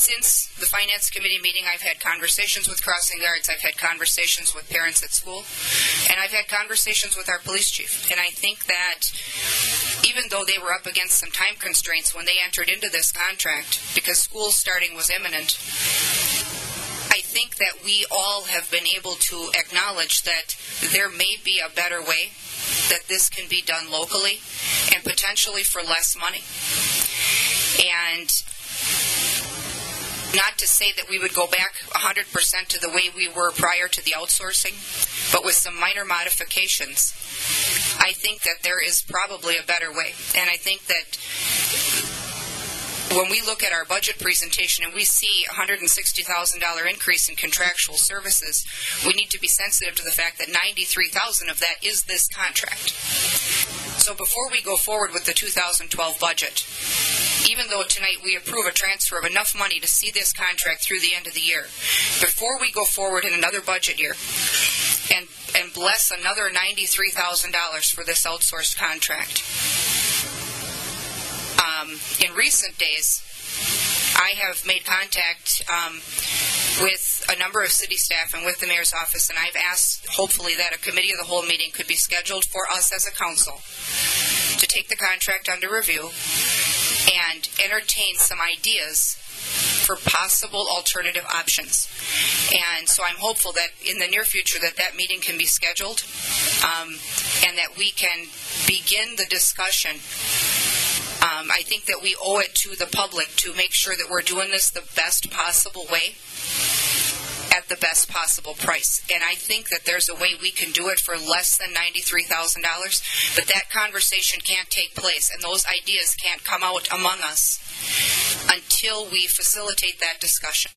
Since the Finance Committee meeting, I've had conversations with crossing guards, I've had conversations with parents at school, and I've had conversations with our police chief. And I think that even though they were up against some time constraints when they entered into this contract, because school starting was imminent, I think that we all have been able to acknowledge that there may be a better way, that this can be done locally and potentially for less money. And not to say that we would go back 100% to the way we were prior to the outsourcing, but with some minor modifications, I think that there is probably a better way. And I think that when we look at our budget presentation and we see a $160,000 increase in contractual services, we need to be sensitive to the fact that $93,000 of that is this contract. So before we go forward with the 2012 budget, even though tonight we approve a transfer of enough money to see this contract through the end of the year, before we go forward in another budget year and bless another $93,000 for this outsourced contract, in recent days, I have made contact with a number of city staff and with the mayor's office, and I've asked, hopefully, that a committee of the whole meeting could be scheduled for us as a council to take the contract under review and entertain some ideas for possible alternative options. And so I'm hopeful that in the near future that meeting can be scheduled and that we can begin the discussion. I think that we owe it to the public to make sure that we're doing this the best possible way at the best possible price. And I think that there's a way we can do it for less than $93,000, but that conversation can't take place and those ideas can't come out among us until we facilitate that discussion.